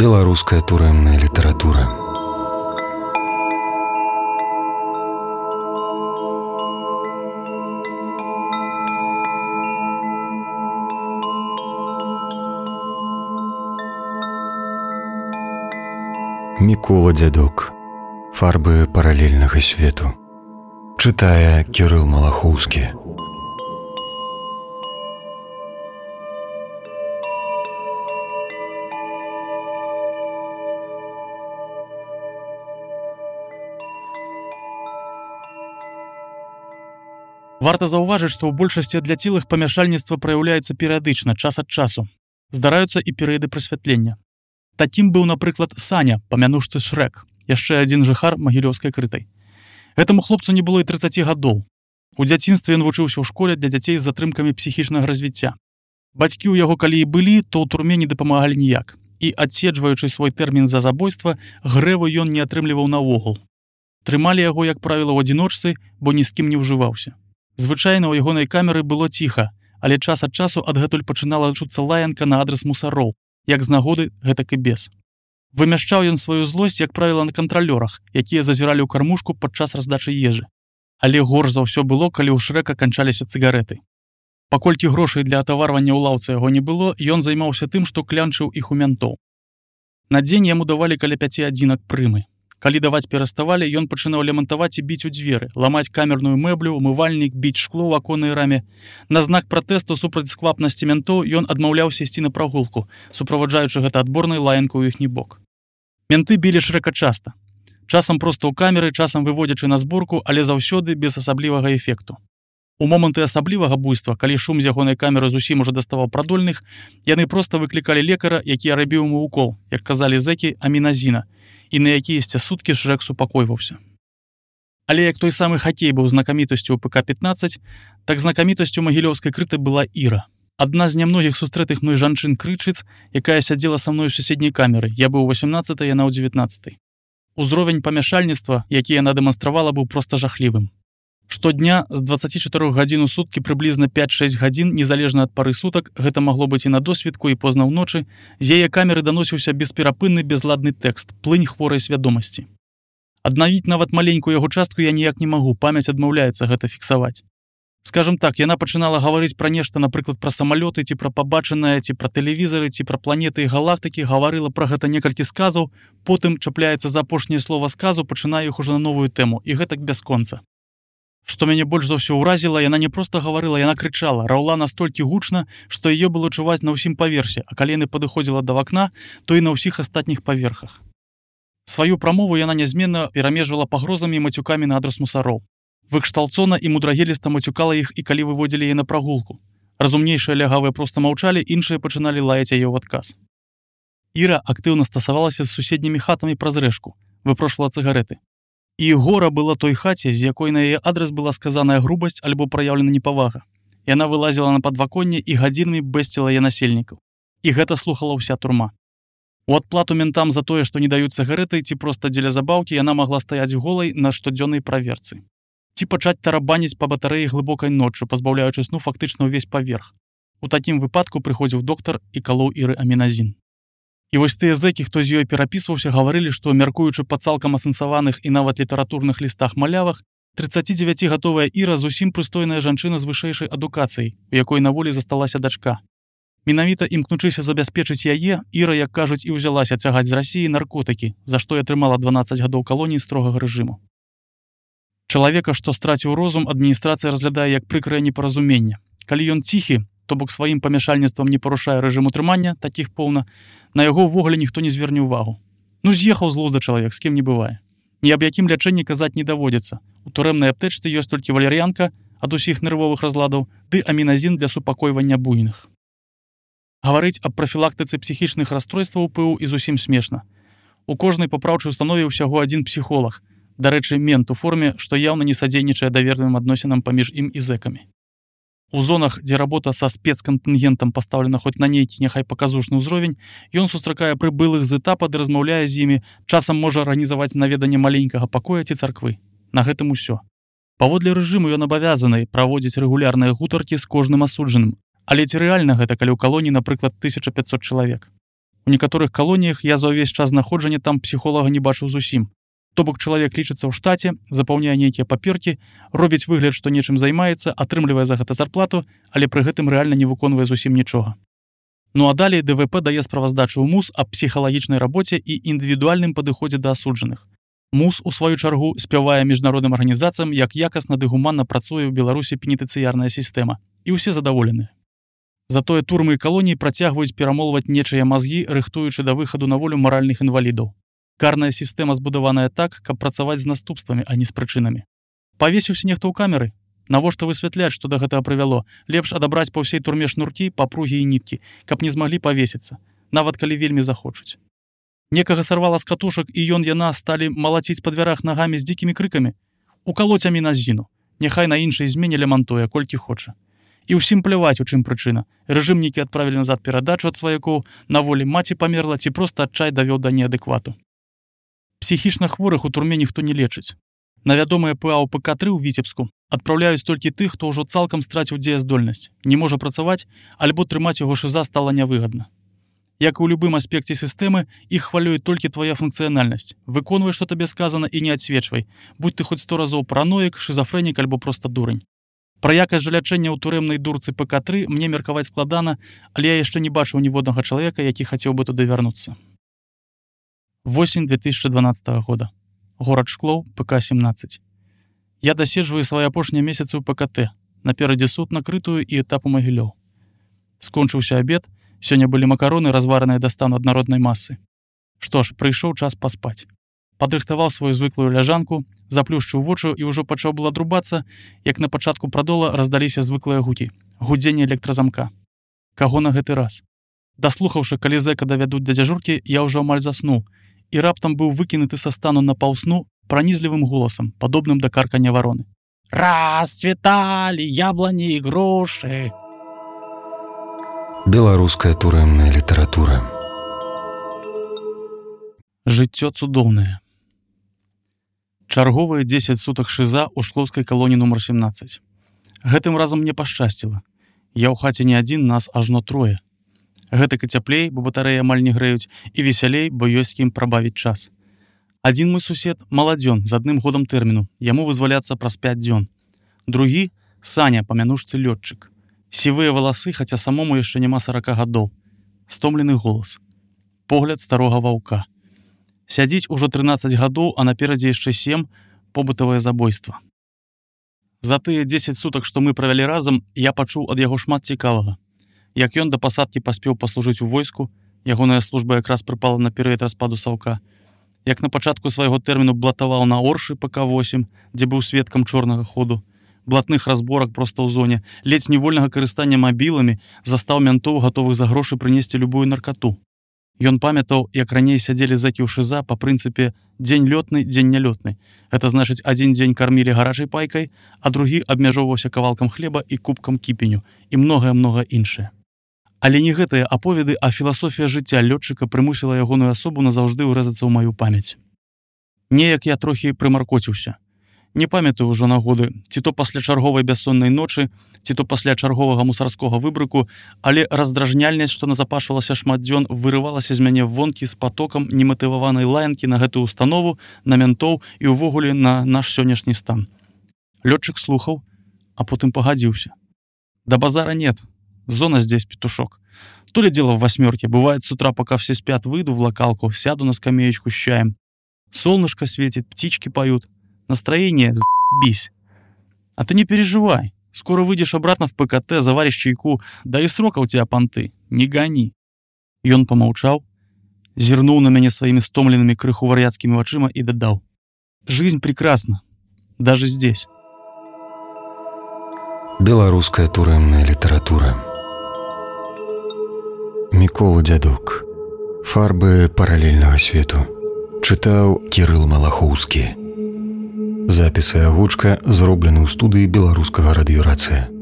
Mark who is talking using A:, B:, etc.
A: Беларуская турэмная літаратура. Мікола Дзядок. Фарбы паралельнага свету. Чытае Кірыл Малахоўскі.
B: Варта заўважыць, што ў большасці адляцелых памяшальніцтва праяўляецца перыядычна, час ад часу. Здараюцца і перыяды прасвятлення. Такім быў, напрыклад, Саня, па мянушцы Шрэк, яшчэ адзін жыхар Магілёўскай крытай. Гэтаму хлопцу не было і 30 гадоў. У дзяцінстве ён вучыўся ў школе для дзяцей з затрымкамі псіхічнага развіцця. Бацькі ў яго калі і былі, то ў турме не дапамагалі ніяк. І, адседжваючы свой тэрмін за забойства, грэву ён не атрымліваў наогул. Трымалі яго, як правіла, ў адзіночцы, бо ні з кім не ўжываўся. Звычайна ў ягонай камеры было ціха, але час ад часу адгэтуль пачынала чуцца лаянка на адрас мусароў, як з нагоды, гэтак і без. Вымяшчаў ён сваю злосць, як правіла, на кантралёрах, якія зазіралі ў кармушку падчас раздачы ежы. Але горш за ўсё было, калі ў Шрэка канчаліся цыгарэты. Паколькі грошай для атаварвання ў лаўцы яго не было, ён займаўся тым, што клянчыў іх у мянтоў. На дзень яму давалі каля 5 адзінак прымы. Калі даваць пераставалі, ён пачынаў лямантаваць і біць у дзверы, ламаць камерную мэблю, умывальнік, біць шкло ў аконнай раме. На знак пратэсту супраць сквапнасці мянтоў ён адмаўляўся ісці на прагулку, суправаджаючы гэта адборнай лаянкай у іхні бок. Менты білі Шрэка часта. Часам проста ў камеры, часам выводзячы на зборку, але заўсёды без асаблівага эфекту. У моманты асаблівага буйства, калі шум з ягонай камеры зусім ужо даставаў прадольных, яны проста выклікалі лекара, які рабіў ему укол, як казалі зэкі, аміназіна, і на якіясьці суткі Шрэк супакойваўся. Але як той самы хакей быў знакамітасцю ў ПК-15, так знакамітасцю Магілёўскай крыты была Іра. Адна з нямногіх сустрэтых мной жанчын-крычыц, якая сядзела са мной у суседняй камеры. Я быў у 18-й, яна ў 19-й. Узровень памяшальніцтва, які яна дэманстравала, быў проста жахлівым. Штодня з 24 гадзін у суткі прыблізна 5-6 гадзін, незалежна ад пары сутак, гэта магло быць і на досвідку, і позна ўночы, з яе камеры даносіўся бесперапынны безладны тэкст, плынь хворай свядомасці. Аднавіць нават маленькую яго частку я ніяк не магу, памяць адмаўляецца гэта фіксаваць. Скажам так, яна пачынала гаварыць пра нешта, напрыклад, пра самалёты, ці пра пабачанае, ці пра тэлевізары, ці пра планеты і галактыкі, гаварыла пра гэта некалькі сказаў, потым чапляецца за апошняе слова сказу, пачынае іх ужо на новую тэму, і гэтак бясконца. Што мяне больш за ўсё ўразіла, яна не проста гаварыла, яна крычала, раўла настолькі гучна, што яе было чуваць на ўсім паверсе, а калі яна падыходзіла да вакна, то і на ўсіх астатніх паверхах. Сваю прамову яна нязменна перамежвала пагрозамі і мацюкамі на адрас мусароў. Выкшталцона і мудрагеліста мацюкала іх і калі выводзілі яе на прагулку. Разумнейшыя лягавыя проста маўчалі, іншыя пачыналі лаяць яе ў адказ. Іра актыўна стасавалася з суседнімі хатамі праз рэшку, выпрошвала цыгарэты. І гора была той хаце, з якой на яе адрас была сказаная грубасць альбо праяўлена непавага. Яна вылазіла на падваконне і гадзінамі бэсціла яе насельнікаў. І гэта слухала ўся турма. У адплату ментам за тое, што не даюць цыгарэты, ці проста дзеля забаўкі, яна магла стаяць голай на штодзённай праверцы. Ці пачаць тарабаніць па батарэі глыбокай ноччу, пазбаўляючы сну фактычна ўвесь паверх. У такім выпадку прыходзіў доктар і калоў Іры аміназін. І вось тыя зэкі, хто з ёй перапісваўся, гаварылі, што, мяркуючы па цалкам асэнсаваных і нават літаратурных лістах-малявах, 39гадовая Іра зусім прыстойная жанчына з вышэйшай адукацыяй, у якой на волі засталася дачка. Менавіта імкнучыся забяспечыць яе, Іра, як кажуць, і ўзялася цягаць з Расіі наркотыкі, за што і атрымала 12 гадоў калоніі строгага рэжыму. Чалавека, што страціў розум, адміністрацыя разглядае як прыкрае непаразуменне. Калі ён ціхі, то бок сваім памяшальніцтвам не парушае рэжым утрымання, такіх поўна, на яго ўвогуле ніхто не зверне ўвагу. Ну, з'ехаў з глузда чалавек, з кім не бывае. Ні аб якім лячэнні казаць не даводзіцца. У турэмнай аптэчцы ёсць толькі валер'янка ад усіх нервовых разладаў ды аміназін для супакойвання буйных. Гаварыць аб прафілактыцы псіхічных расстройстваў ПУ і зусім смешна. У кожнай папраўчай установе ўсяго адзін псіхолаг, дарэчы, мент у форме, што яўна не садзейнічае даверлівым адносінам паміж ім і зэкамі. У зонах, дзе работа са спецкантынгентам пастаўлена хоць на нейкі няхай паказушны ўзровень, ён сустракае прыбылых з этапа ды размаўляе з імі, часам можа арганізаваць наведанне маленькага пакоя ці царквы. На гэтым усё. Паводле рэжыму ён абавязаны праводзіць рэгулярныя гутаркі з кожным асуджаным. Але ці рэальна гэта, калі ў калоніі, напрыклад, 1500 чалавек? У некаторых калоніях я за ўвесь час знаходжання там псіхолага не бачыў зусім. То бок чалавек лічыцца ў штаце, запаўняе нейкія паперкі, робіць выгляд, што нечым займаецца, атрымлівае за гэта зарплату, але пры гэтым рэальна не выконвае зусім нічога. Ну а далей ДВП дае справаздачу ў МУС аб псіхалагічнай рабоце і індывідуальным падыходзе да асуджаных. МУС, у сваю чаргу, спявае міжнародным арганізацыям, як якасна ды гуманна працуе ў Беларусі пенітэнцыярная сістэма, і ўсе задаволеныя. Затое турмы і калоніі працягваюць перамолваць нечыя мазгі, рыхтуючы да выхаду на волю маральных інвалідаў. Карная сістэма збудаваная так, каб працаваць з наступствамі, а не з прычынамі. Павесіўся нехта ў камеры? Навошта высвятляць, што да гэтага прывяло? Лепш адабраць па ўсей турме шнуркі, папругі і ніткі, каб не змаглі павесіцца, нават калі вельмі захочуць. Некага сарвала з катушак, і яна сталі малаціць па дзвярах нагамі з дзікімі крыкамі. Укалоцямі на зіну. Няхай на іншай змене лямантуе, колькі хоча. І ўсім пляваць, у чым прычына. Рэжым нейкі адправілі назад перадачу ад сваякоў, на волі маці памерла ці проста адчай давёў да неадэквату. Псіхічна хворых у турме ніхто не лечыць. На вядомыя ПА ПК-3 ў Віцебску адпраўляюць толькі тых, хто ўжо цалкам страціў дзеяздольнасць, не можа працаваць, альбо трымаць яго шыза стала нявыгадна. Як і ў любым аспекце сістэмы, іх хвалюе толькі твая функцыянальнасць. Выконвай, што табе сказана, і не адсвечвай. Будь ты хоць 100 разоў параноік, шызафрэнік альбо проста дурань. Пра якасць жа лячэння ў турэмнай дурцы ПК-3 мне меркаваць складана, але я яшчэ не бачыў ніводнага чалавека, які хацеў бы туды вярнуцца. Восень 2012 года. Горад Шклоў, ПК-17. Я даседжваю свае апошнія месяцы ў ПКТ. Наперадзе суд накрытую і этапу Магілёў. Скончыўся абед, сёння былі макароны, развараныя да стану аднароднай масы. Што ж, прыйшоў час паспаць. Падрыхтаваў сваю звыклую ляжанку, заплюшчыў вочы і ўжо пачаў было друбацца, як на пачатку прадола раздаліся звыклыя гукі. Гудзенне электразамка. Каго на гэты раз? Даслухаўшы, калі зэка давядуць да дзяжуркі, я ўжо амаль заснуў, і раптам быў выкінуты са стану на паўсну пранізлівым голасам, падобным да каркання вароны. Расцвіталі яблані і грошы.
A: Беларуская турэмная літаратура.
B: Жыццё цудоўнае. Чарговыя 10 сутак шыза ў шклоўскай калоніі нумар 17. Гэтым разам мне пашчасціла. Я ў хаце не адзін, нас ажно трое. Гэтак і цяплей, бо батарэі амаль не грэюць, і весялей, бо ёсць кім прабавіць час. Адзін мой сусед маладзён з адным годам тэрміну, яму вызваляцца праз 5 дзён. Другі — Саня, па мянушцы лётчык. Сівыя валасы, хаця самому яшчэ няма 40 гадоў. Стомлены голас. Погляд старога ваўка. Сядзіць ужо 13 гадоў, а наперадзе яшчэ 7 — побытавае забойства. За тыя 10 сутак, што мы правялі разам, я пачуў ад яго шмат цікавага. Як ён да пасадкі паспеў паслужыць у войску, ягоная служба якраз прыпала на перыяд распаду саўка. Як на пачатку свайго тэрміну блатаваў на Оршы ПК-8, дзе быў сведкам чорнага ходу, блатных разборак проста ў зоне, ледзь невольнага карыстання мабіламі, застаў мянтоў, гатовых за грошы прынесці любую наркату. Ён памятаў, як раней сядзелі зэкі ў шыза па прынцыпе дзень лётны, дзень нялётны. Гэта значыць, адзін дзень кармілі гарачай пайкай, а другі абмяжоўваўся кавалкам хлеба і кубкам кіпеню, і многае-многа іншае. Але не гэтыя аповеды, а філасофія жыцця лётчыка прымусіла ягоную асобу назаўжды ўрэзацца ў маю памяць. Неяк я трохі прымаркоціўся. Не памятаю ўжо нагоды, ці то пасля чарговай бяссоннай ночы, ці то пасля чарговага мусарскога выбрыку, але раздражняльнасць, што назапашвалася шмат дзён, вырывалася з мяне вонкі з патокам нематываванай лаянкі на гэтую установу, на мянтоў і ўвогуле на наш сённяшні стан. Лётчык слухаў, а потым пагадзіўся. Да базара нет. Зона здесь, петушок. То ли дело в 8, бывает с утра, пока все спят, выйду в локалку, сяду на скамеечку с чаем. Солнышко светит, птички поют. Настроение з***бись. А ты не переживай. Скоро выйдешь обратно в ПКТ, заваришь чайку, да и срока у тебя понты. Не гони. И он помолчал, зернул на меня своими стомленными крыху вар'яцкими вачыма и додал. Жизнь прекрасна. Даже здесь.
A: Беларуская турэмная літаратура. Мікола Дзядок. Фарбы паралельнага свету. Чытаў Кірыл Малахоўскі. Запіс і агучка зроблены ў студыі беларускага радыёрацыя.